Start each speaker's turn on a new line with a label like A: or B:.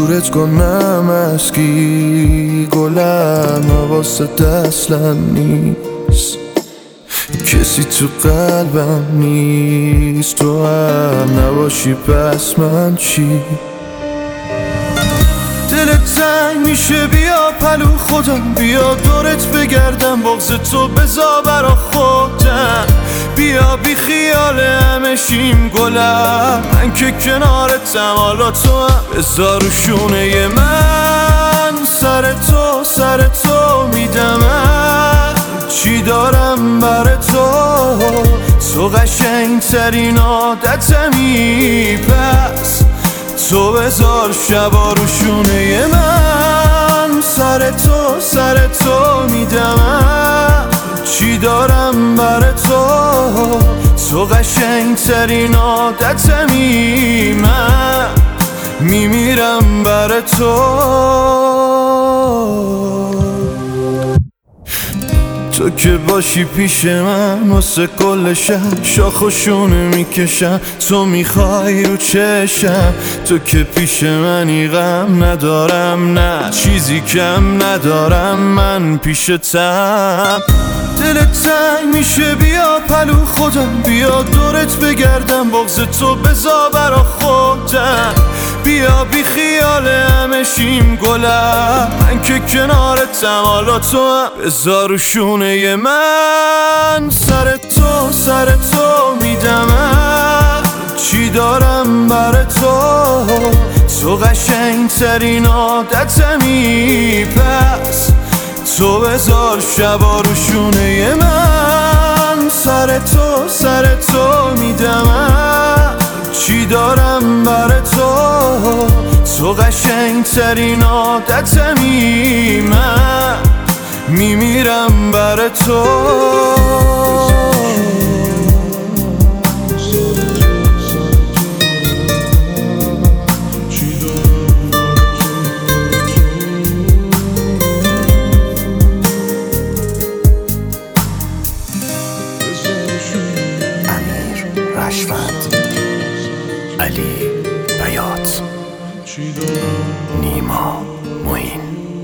A: دورت کنم از کی گلم حواست اصلا نیست، کسی تو قلبم نیست، تو هم نباشی پس من چی؟ دلت تنگ میشه بیا پلو خودم، بیا دورت بگردم بغض تو بذار برا خودم، بیا بی خیال همه شیم گلم، من که کنارتم حالا تو هم بذار رو شونه من، سر تو میدمم چی دارم بر تو قشنگ ترین عادتمی، پس تو بذار شبا رو شونه من، سر تو میدمم چی دارم بر تو قشنگ ترین عادتمی، من میمیرم بر تو که باشی پیش من واسه کل شب شاخ و شونه میکشم، تو میخوای رو چشم، تو که پیش منی غم ندارم نه چیزی کم ندارم من پیشتم، دلت تنگ میشه بیا پلو خودم، بیا دورت بگردم بغض تو بذار برا خودم، بیا بی خیال همه شیم گلم، من که کنارتم حالا تو هم بذار رو شونه من، سر تو میدمم چی دارم بر تو قشنگ ترین عادتمی، پس تو بذار شبا رو شونه من، سر تو میدمم چی دارم بر تو قشنگ ترین عادتمی، من میمیرم بر تو.
B: رشفت، علی بیات، نیما معین.